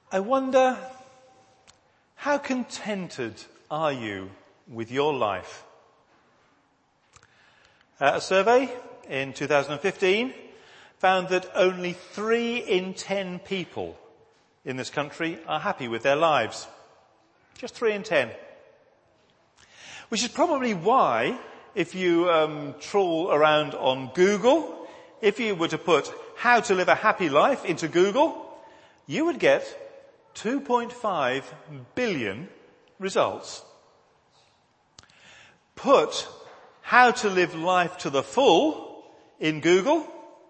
I wonder, how contented are you with your life? A survey in 2015 found that only 3 in 10 people in this country are happy with their lives. Just 3 in 10. Which is probably why, if you trawl around on Google, if you were to put how to live a happy life into Google, you would get 2.5 billion results. Put how to live life to the full in Google,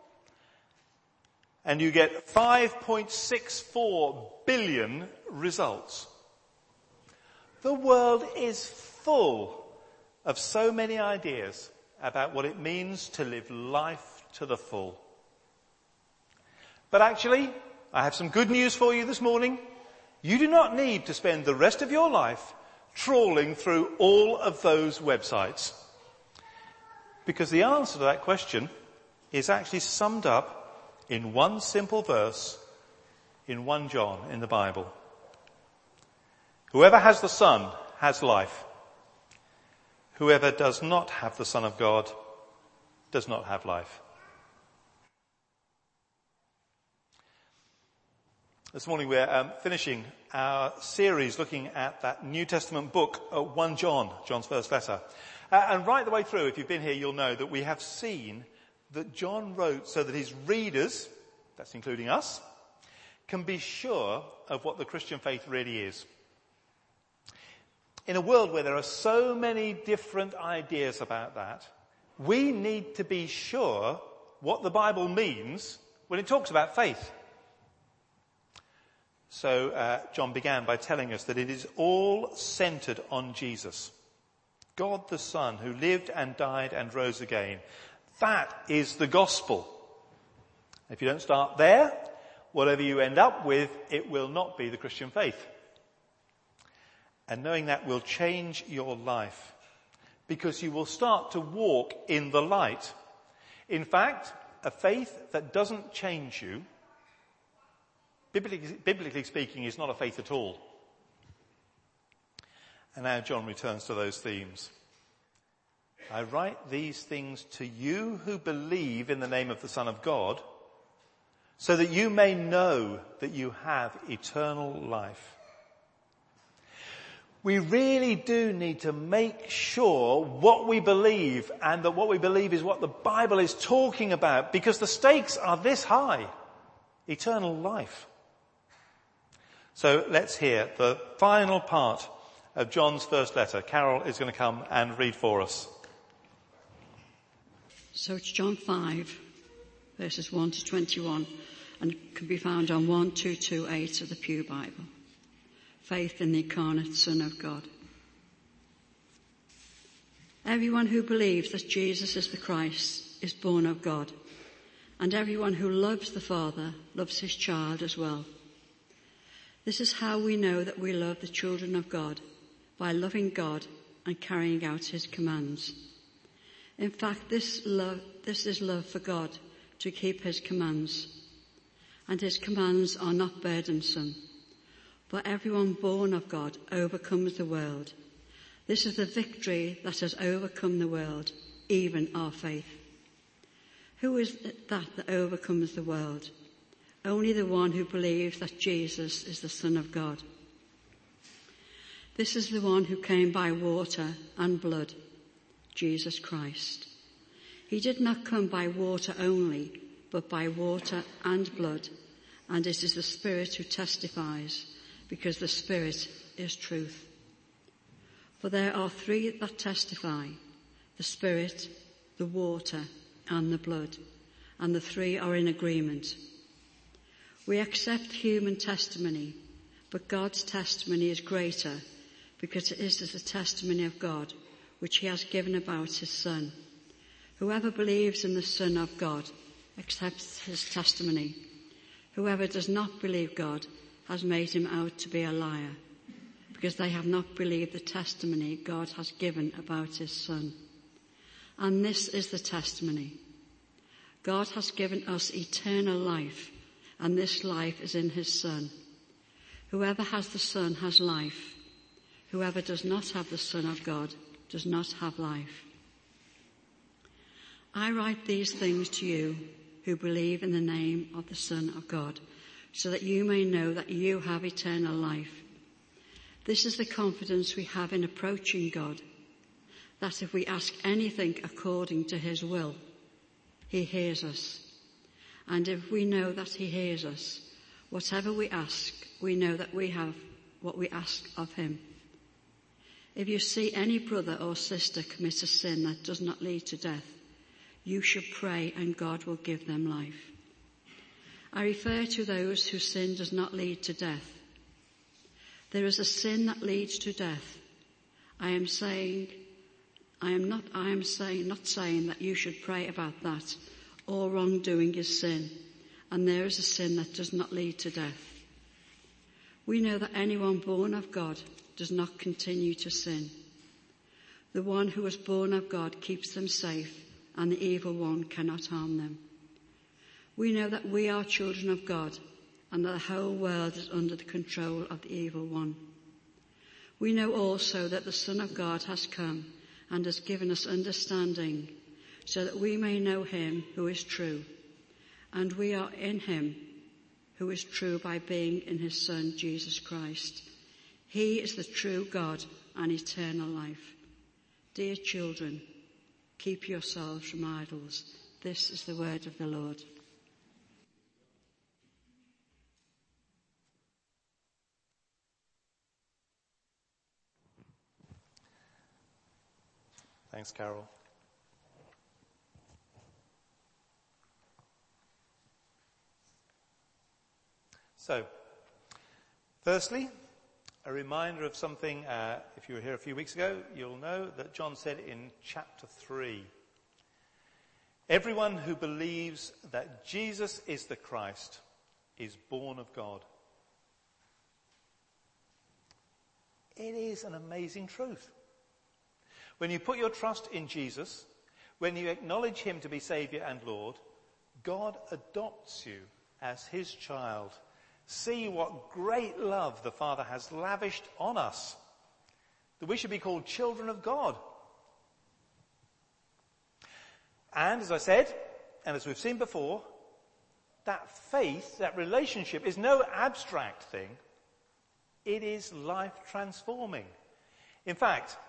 and you get 5.64 billion results. The world is full of so many ideas about what it means to live life to the full. But actually, I have some good news for you this morning. You do not need to spend the rest of your life trawling through all of those websites. Because the answer to that question is actually summed up in one simple verse in 1 John in the Bible. Whoever has the Son has life. Whoever does not have the Son of God does not have life. This morning we're finishing our series looking at that New Testament book, 1 John, John's first letter. And right the way through, if you've been here, you'll know that we have seen that John wrote so that his readers, that's including us, can be sure of what the Christian faith really is. In a world where there are so many different ideas about that, we need to be sure what the Bible means when it talks about faith. So John began by telling us that it is all centered on Jesus. God the Son, who lived and died and rose again. That is the gospel. If you don't start there, whatever you end up with, it will not be the Christian faith. And knowing that will change your life, because you will start to walk in the light. In fact, a faith that doesn't change you, biblically speaking, is not a faith at all. And now John returns to those themes. I write these things to you who believe in the name of the Son of God, so that you may know that you have eternal life. We really do need to make sure what we believe, and that what we believe is what the Bible is talking about, because the stakes are this high. Eternal life. So let's hear the final part of John's first letter. Carol is going to come and read for us. So it's John 5, verses 1 to 21, and it can be found on 1228 of the Pew Bible. Faith in the incarnate Son of God. Everyone who believes that Jesus is the Christ is born of God, and everyone who loves the Father loves his child as well. This is how we know that we love the children of God, by loving God and carrying out his commands. In fact, this is love for God, to keep his commands. And his commands are not burdensome. For everyone born of God overcomes the world. This is the victory that has overcome the world, even our faith. Who is that overcomes the world? Only the one who believes that Jesus is the Son of God. This is the one who came by water and blood, Jesus Christ. He did not come by water only, but by water and blood, and it is the Spirit who testifies, because the Spirit is truth. For there are 3 that testify, the Spirit, the water, and the blood, and the 3 are in agreement. We accept human testimony, but God's testimony is greater, because it is the testimony of God, which he has given about his Son. Whoever believes in the Son of God accepts his testimony. Whoever does not believe God has made him out to be a liar, because they have not believed the testimony God has given about his Son. And this is the testimony. God has given us eternal life, and this life is in his Son. Whoever has the Son has life. Whoever does not have the Son of God does not have life. I write these things to you who believe in the name of the Son of God, so that you may know that you have eternal life. This is the confidence we have in approaching God, that if we ask anything according to his will, he hears us. And if we know that he hears us, whatever we ask, we know that we have what we ask of him. If you see any brother or sister commit a sin that does not lead to death, you should pray and God will give them life. I refer to those whose sin does not lead to death. There is a sin that leads to death. I am not saying that you should pray about that. All wrongdoing is sin, and there is a sin that does not lead to death. We know that anyone born of God does not continue to sin. The one who is born of God keeps them safe, and the evil one cannot harm them. We know that we are children of God, and that the whole world is under the control of the evil one. We know also that the Son of God has come and has given us understanding, so that we may know him who is true. And we are in him who is true by being in his Son, Jesus Christ. He is the true God and eternal life. Dear children, keep yourselves from idols. This is the word of the Lord. Thanks, Carol. So, firstly, a reminder of something, if you were here a few weeks ago, you'll know that John said in chapter 3, everyone who believes that Jesus is the Christ is born of God. It is an amazing truth. When you put your trust in Jesus, when you acknowledge him to be Saviour and Lord, God adopts you as his child. See what great love the Father has lavished on us, that we should be called children of God. And as I said, and as we've seen before, that faith, that relationship is no abstract thing. It is life transforming. In fact,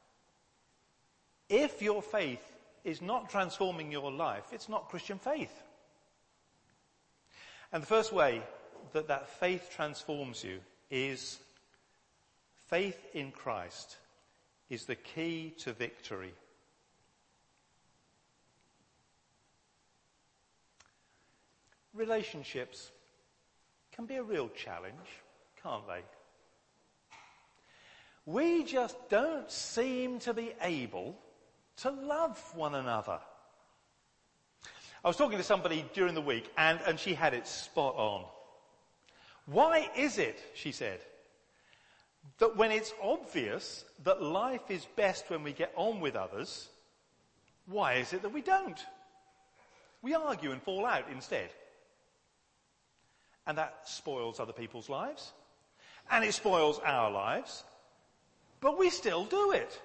if your faith is not transforming your life, it's not Christian faith. And the first way that faith transforms you is faith in Christ is the key to victory. Relationships can be a real challenge, can't they? We just don't seem to be able to love one another. I was talking to somebody during the week and she had it spot on. Why is it, she said, that when it's obvious that life is best when we get on with others, why is it that we don't? We argue and fall out instead. And that spoils other people's lives. And it spoils our lives. But we still do it.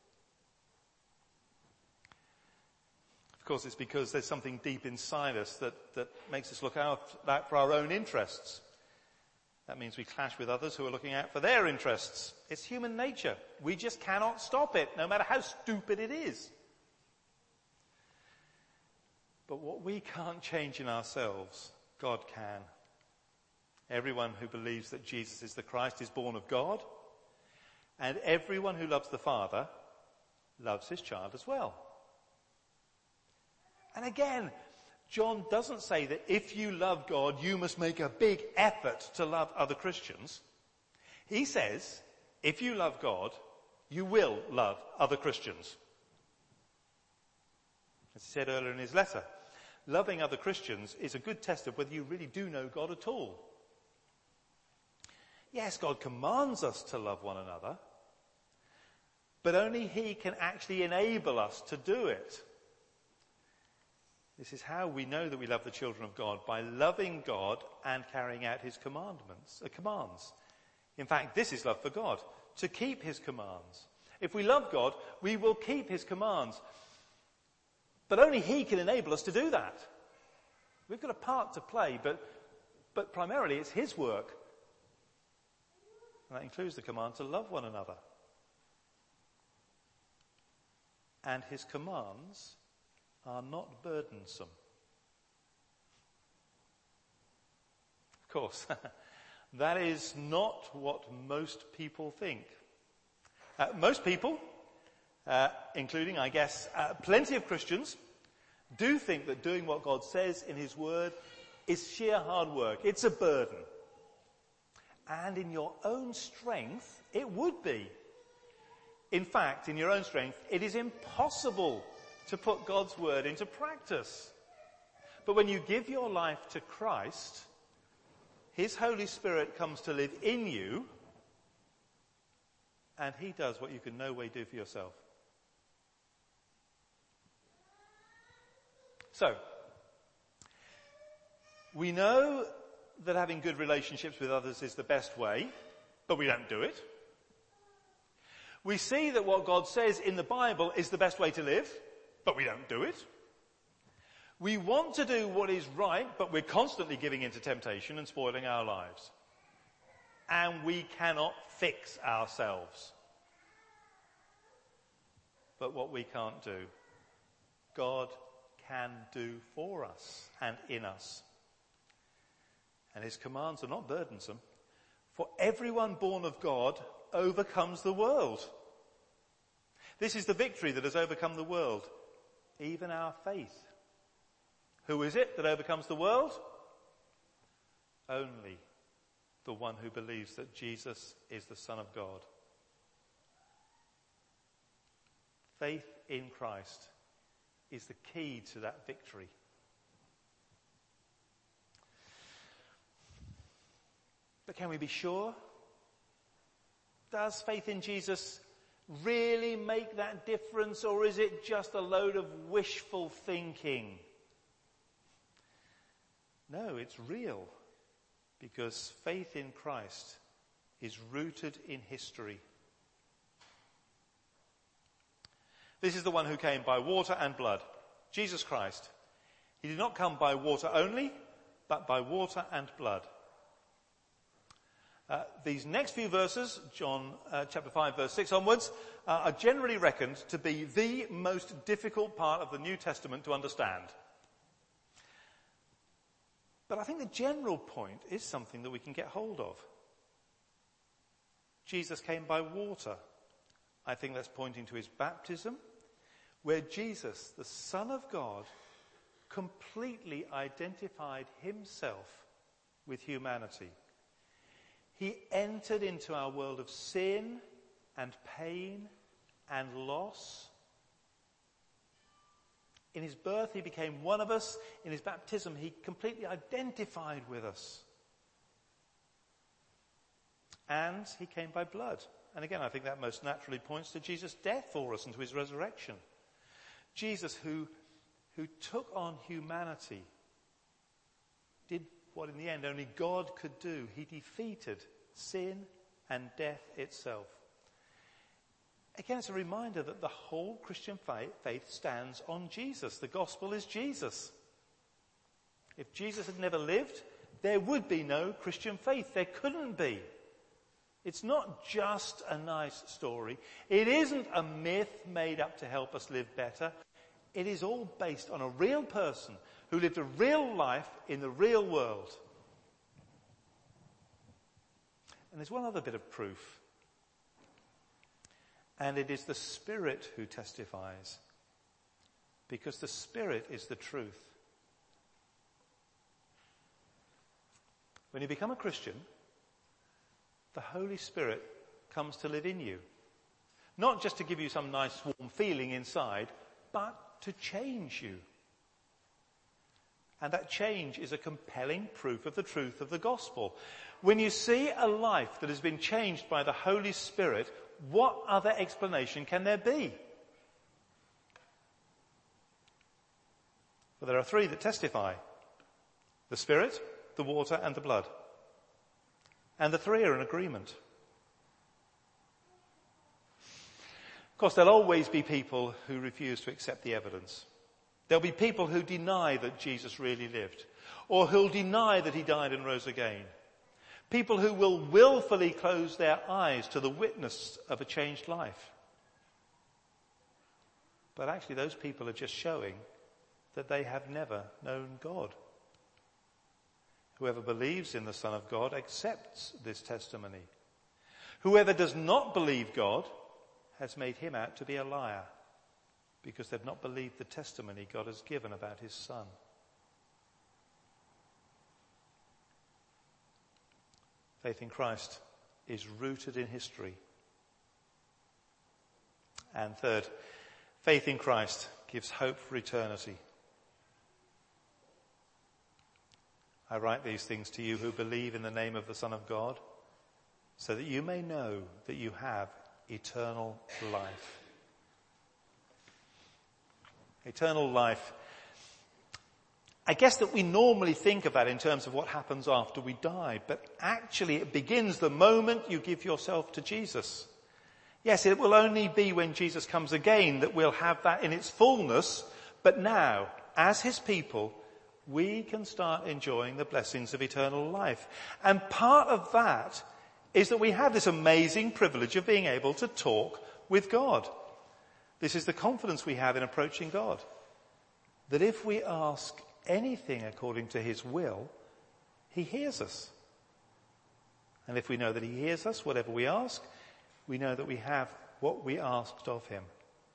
Of course, it's because there's something deep inside us that makes us look out for our own interests. That means we clash with others who are looking out for their interests. It's human nature. We just cannot stop it, no matter how stupid it is. But what we can't change in ourselves, God can. Everyone who believes that Jesus is the Christ is born of God, and everyone who loves the Father loves his child as well. And again, John doesn't say that if you love God, you must make a big effort to love other Christians. He says, if you love God, you will love other Christians. As he said earlier in his letter, loving other Christians is a good test of whether you really do know God at all. Yes, God commands us to love one another, but only he can actually enable us to do it. This is how we know that we love the children of God, by loving God and carrying out his commands. In fact, this is love for God, to keep his commands. If we love God, we will keep his commands. But only he can enable us to do that. We've got a part to play, but primarily it's his work. And that includes the command to love one another. And his commands are not burdensome. Of course, that is not what most people think. Most people, including, I guess, plenty of Christians, do think that doing what God says in his word is sheer hard work. It's a burden. And in your own strength, it would be. In fact, in your own strength, it is impossible to put God's word into practice. But when you give your life to Christ, his Holy Spirit comes to live in you, and he does what you can no way do for yourself. So, we know that having good relationships with others is the best way, but we don't do it. We see that what God says in the Bible is the best way to live, but we don't do it. We want to do what is right, but we're constantly giving into temptation and spoiling our lives. And we cannot fix ourselves. But what we can't do, God can do for us and in us. And his commands are not burdensome. For everyone born of God overcomes the world. This is the victory that has overcome the world, even our faith. Who is it that overcomes the world? Only the one who believes that Jesus is the Son of God. Faith in Christ is the key to that victory. But can we be sure? Does faith in Jesus really make that difference, or is it just a load of wishful thinking? No, it's real, because faith in Christ is rooted in history. This is the one who came by water and blood, Jesus Christ. He did not come by water only, but by water and blood. These next few verses, John chapter 5 verse 6 onwards, are generally reckoned to be the most difficult part of the New Testament to understand. But I think the general point is something that we can get hold of. Jesus came by water. I think that's pointing to his baptism, where Jesus, the Son of God, completely identified himself with humanity. He entered into our world of sin and pain and loss. In his birth, he became one of us. In his baptism, he completely identified with us. And he came by blood. And again, I think that most naturally points to Jesus' death for us and to his resurrection. Jesus, who took on humanity, did what in the end only God could do. He defeated sin and death itself. Again, it's a reminder that the whole Christian faith stands on Jesus. The gospel is Jesus. If Jesus had never lived, there would be no Christian faith. There couldn't be. It's not just a nice story. It isn't a myth made up to help us live better. It is all based on a real person who lived a real life in the real world. And there's one other bit of proof. And it is the Spirit who testifies. Because the Spirit is the truth. When you become a Christian, the Holy Spirit comes to live in you. Not just to give you some nice warm feeling inside, but to change you. And that change is a compelling proof of the truth of the gospel. When you see a life that has been changed by the Holy Spirit, what other explanation can there be? For there are three that testify: the Spirit, the water, and the blood. And the three are in agreement. Of course, there'll always be people who refuse to accept the evidence. There'll be people who deny that Jesus really lived, or who'll deny that he died and rose again. People who will willfully close their eyes to the witness of a changed life. But actually, those people are just showing that they have never known God. Whoever believes in the Son of God accepts this testimony. Whoever does not believe God has made him out to be a liar, because they've not believed the testimony God has given about his Son. Faith in Christ is rooted in history. And third, faith in Christ gives hope for eternity. I write these things to you who believe in the name of the Son of God, so that you may know that you have eternal life. Eternal life. I guess that we normally think of that in terms of what happens after we die, but actually it begins the moment you give yourself to Jesus. Yes, it will only be when Jesus comes again that we'll have that in its fullness, but now, as his people, we can start enjoying the blessings of eternal life. And part of that is that we have this amazing privilege of being able to talk with God. This is the confidence we have in approaching God. That if we ask anything according to his will, he hears us. And if we know that he hears us, whatever we ask, we know that we have what we asked of him.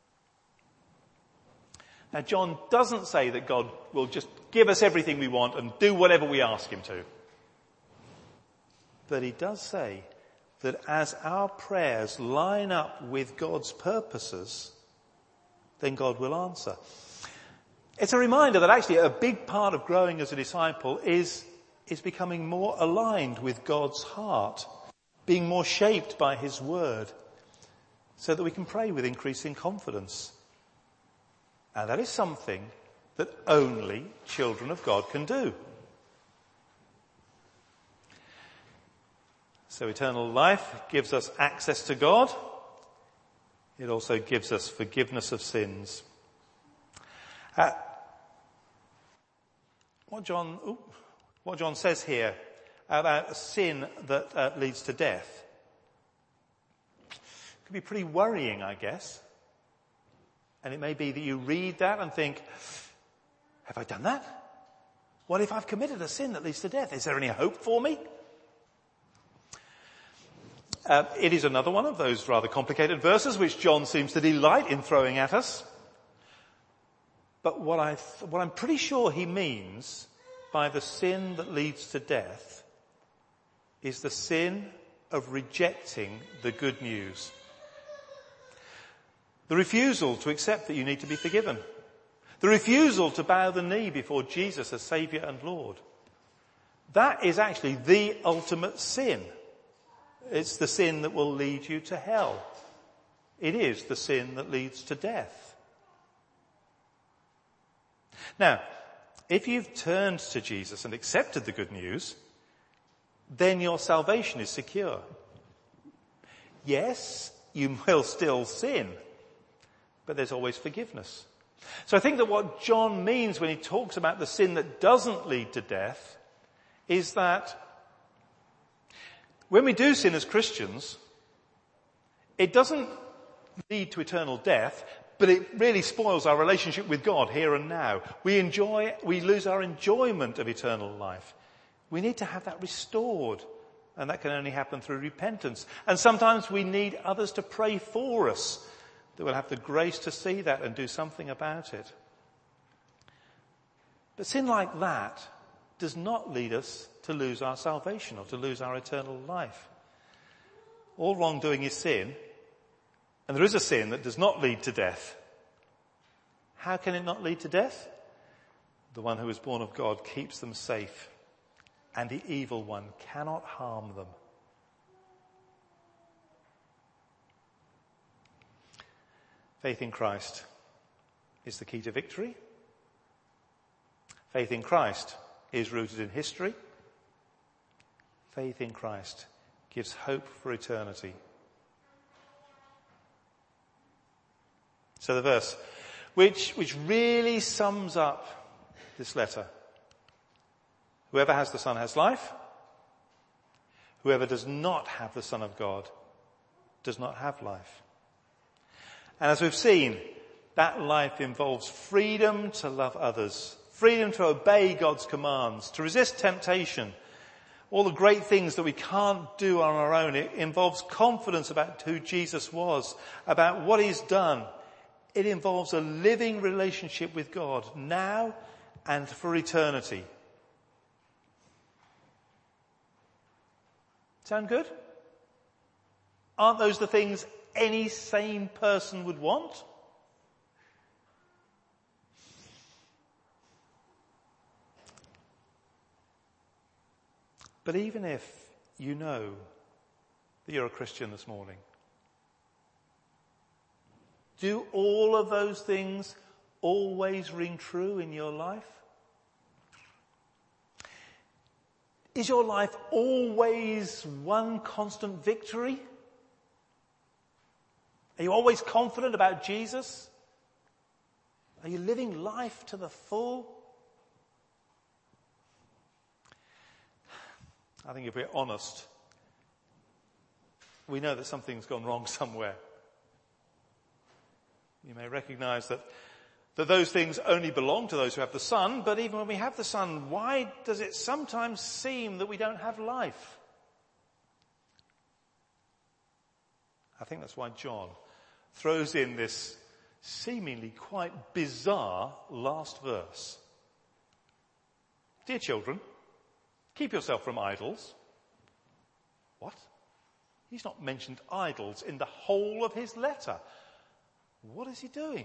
Now, John doesn't say that God will just give us everything we want and do whatever we ask him to. But he does say that as our prayers line up with God's purposes, then God will answer. It's a reminder that actually a big part of growing as a disciple is becoming more aligned with God's heart, being more shaped by his word, so that we can pray with increasing confidence. And that is something that only children of God can do. So eternal life gives us access to God. It also gives us forgiveness of sins. What John says here about a sin that leads to death could be pretty worrying, I guess. And it may be that you read that and think, have I done that? What if I've committed a sin that leads to death? Is there any hope for me? It is another one of those rather complicated verses which John seems to delight in throwing at us. But what I'm pretty sure he means by the sin that leads to death is the sin of rejecting the good news. The refusal to accept that you need to be forgiven. The refusal to bow the knee before Jesus as Saviour and Lord. That is actually the ultimate sin. It's the sin that will lead you to hell. It is the sin that leads to death. Now, if you've turned to Jesus and accepted the good news, then your salvation is secure. Yes, you will still sin, but there's always forgiveness. So I think that what John means when he talks about the sin that doesn't lead to death is that when we do sin as Christians, it doesn't lead to eternal death, but it really spoils our relationship with God here and now. We lose our enjoyment of eternal life. We need to have that restored, and that can only happen through repentance. And sometimes we need others to pray for us that will have the grace to see that and do something about it. But sin like that does not lead us to lose our salvation or to lose our eternal life. All wrongdoing is sin, and there is a sin that does not lead to death. How can it not lead to death? The one who is born of God keeps them safe, and the evil one cannot harm them. Faith in Christ is the key to victory. Faith in Christ is rooted in history. Faith in Christ gives hope for eternity. So the verse, which really sums up this letter. Whoever has the Son has life. Whoever does not have the Son of God does not have life. And as we've seen, that life involves freedom to love others, freedom to obey God's commands, to resist temptation, all the great things that we can't do on our own. It involves confidence about who Jesus was, about what he's done. It involves a living relationship with God now and for eternity. Sound good? Aren't those the things any sane person would want? But even if you know that you're a Christian this morning, do all of those things always ring true in your life? Is your life always one constant victory? Are you always confident about Jesus? Are you living life to the full? I think if we're honest, we know that something's gone wrong somewhere. You may recognize that those things only belong to those who have the Son, but even when we have the Son, why does it sometimes seem that we don't have life? I think that's why John throws in this seemingly quite bizarre last verse. Dear children, keep yourself from idols. What? He's not mentioned idols in the whole of his letter. What is he doing?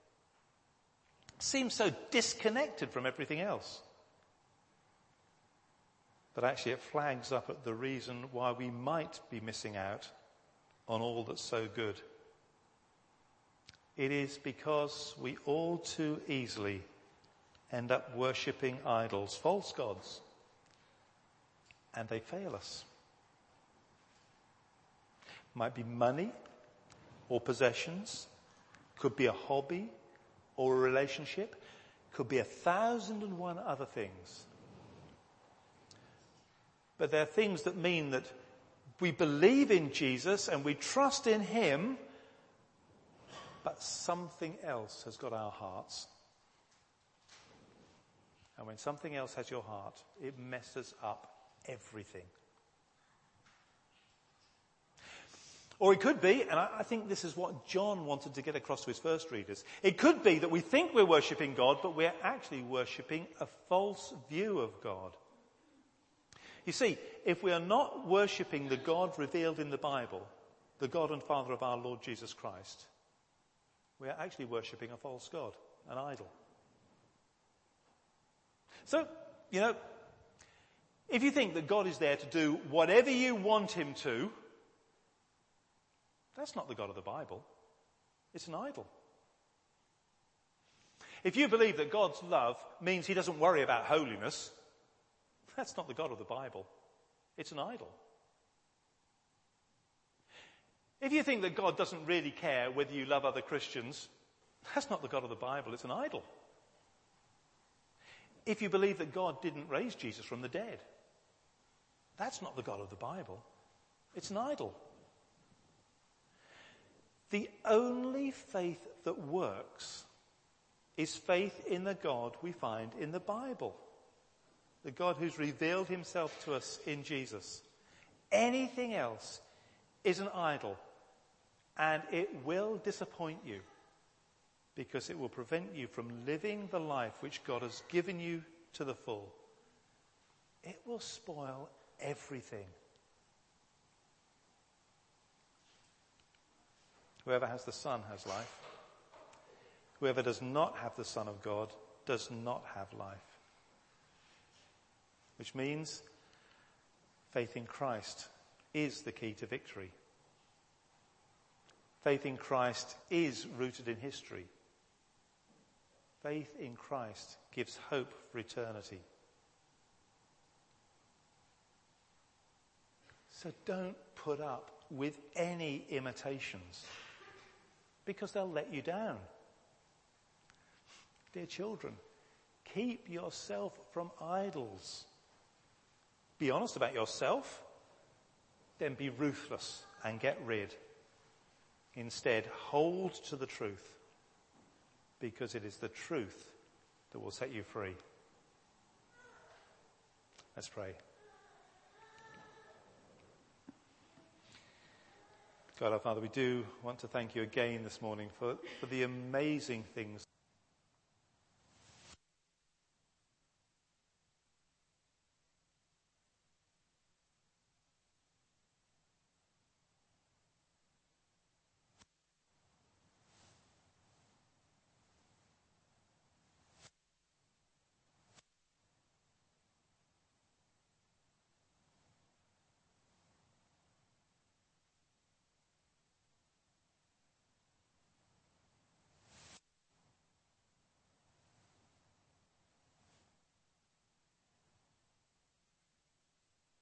Seems so disconnected from everything else. But actually it flags up at the reason why we might be missing out on all that's so good. It is because we all too easily end up worshipping idols, false gods, and they fail us. Might be money or possessions, could be a hobby or a relationship, could be 1,001 other things. But they're things that mean that we believe in Jesus and we trust in him, but something else has got our hearts. And when something else has your heart, it messes up everything. Or it could be, and I think this is what John wanted to get across to his first readers, it could be that we think we're worshipping God, but we're actually worshipping a false view of God. You see, if we are not worshipping the God revealed in the Bible, the God and Father of our Lord Jesus Christ, we are actually worshipping a false god, an idol. So, if you think that God is there to do whatever you want him to, that's not the God of the Bible. It's an idol. If you believe that God's love means he doesn't worry about holiness, that's not the God of the Bible. It's an idol. If you think that God doesn't really care whether you love other Christians, that's not the God of the Bible. It's an idol. If you believe that God didn't raise Jesus from the dead, that's not the God of the Bible. It's an idol. The only faith that works is faith in the God we find in the Bible. The God who's revealed himself to us in Jesus. Anything else is an idol, and it will disappoint you because it will prevent you from living the life which God has given you to the full. It will spoil everything. Whoever has the Son has life. Whoever does not have the Son of God does not have life. Which means faith in Christ is the key to victory. Faith in Christ is rooted in history. Faith in Christ gives hope for eternity. So don't put up with any imitations, because they'll let you down. Dear children, keep yourself from idols. Be honest about yourself, then be ruthless and get rid. Instead, hold to the truth, because it is the truth that will set you free. Let's pray. God our Father, we do want to thank you again this morning for the amazing things